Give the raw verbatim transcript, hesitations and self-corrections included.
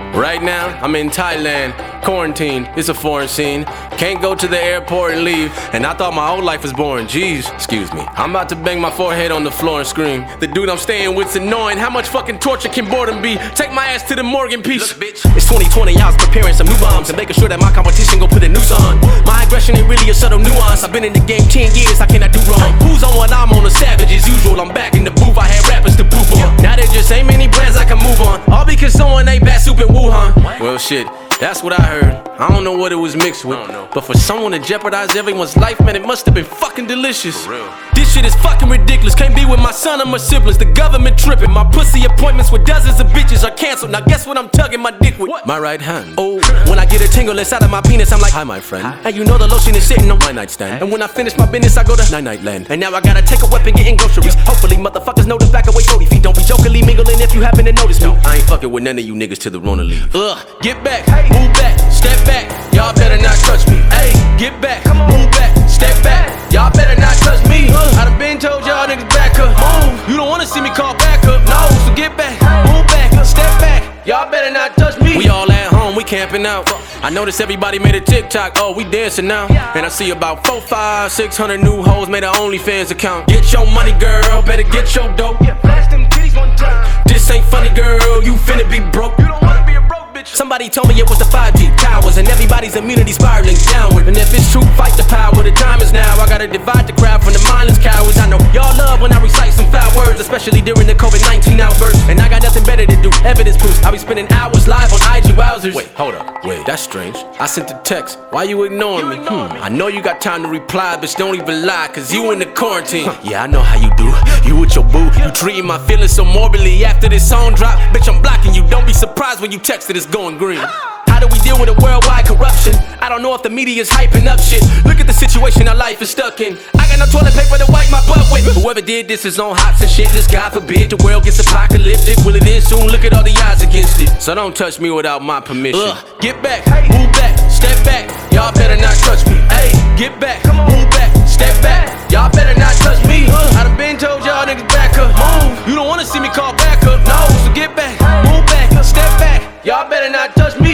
Right now, I'm in Thailand, quarantine, it's a foreign scene. Can't go to the airport and leave, and I thought my old life was boring, jeez, excuse me. I'm about to bang my forehead on the floor and scream. The dude I'm staying with's annoying, how much fucking torture can boredom be? Take my ass to the Morgan piece. Look, bitch. It's twenty twenty, I was preparing some new bombs and making sure that my competition gon' put a noose on. My aggression ain't really a subtle nuance, I've been in the game ten years, I cannot do wrong. Who's on what I'm on, a savage as usual, I'm back in the booth, I had rappers to poop on. Now there just ain't many brands I can move on, all because someone ate bat soup in Wuhan. Well shit, that's what I heard. I don't know what it was mixed with, but for someone to jeopardize everyone's life, man, it must have been fucking delicious. For real. This shit is fucking ridiculous. Can't be with my son or my siblings. The government tripping. My pussy appointments with dozens of bitches are canceled. Now guess what I'm tugging my dick with? What? My right hand. Oh, when I get a tingle inside of my penis, I'm like, hi, my friend. Hi. And you know the lotion is sitting on my nightstand. And when I finish my business, I go to Night Night Land. And now I gotta take a weapon getting groceries. Hopefully motherfuckers know the back away forty feet. Don't be jokingly mingling if you happen to notice me. I ain't fucking with none of you niggas till the Rona leave. Ugh, get back, move back, step back. Y'all better not touch me. Ayy, get back, move back, step back. Y'all better not touch me. I done been told y'all niggas back up. Move, you don't wanna see me call back up. No, so get back, move back, step back. Y'all better not touch me. We all at home, we camping out. I noticed everybody made a TikTok. Oh, we dancing now. And I see about four, five, six hundred new hoes made an OnlyFans account. Get your money, girl. Better get your dope. Flash them titties one time. This ain't funny, girl. You finna be broke. You don't wanna be a broke bitch. Somebody told me it was the five G towers and everybody's immunity spiraling downward. And if it's true, fight the power. The time is now. I gotta divide the crowd from the mindless cowards. I know y'all love when I recite some foul words, especially during the COVID nineteen outburst. And I got nothing better to do. Evidence proofs. I be spending hours live on I G wowzers. Wait, hold up. Wait, that's strange. I sent a text. Why you ignoring me? Hmm. I know you got time to reply, bitch. Don't even lie, cause you in the quarantine. Yeah, I know how you do. You with your boo. You treating my feelings so morbidly after this song drop. Bitch, I'm blocking you. Don't be surprised when you text that it's going green. How do we deal with a worldwide corruption? I don't know if the media's hyping up shit. Look at the situation our life is stuck in. I got no toilet paper to wipe my butt with. Whoever did this is on hops and shit. Just God forbid the world gets apocalyptic. Will it end soon? Look at all the odds against it. So don't touch me without my permission. Ugh. Get back, move back, step back. Y'all better not touch me. Ayy, get back, move back, step back. Y'all better not touch me. I done been told y'all niggas back up. Move, you don't wanna see me call back up. No, so get back, move back, step back. Y'all better not touch me.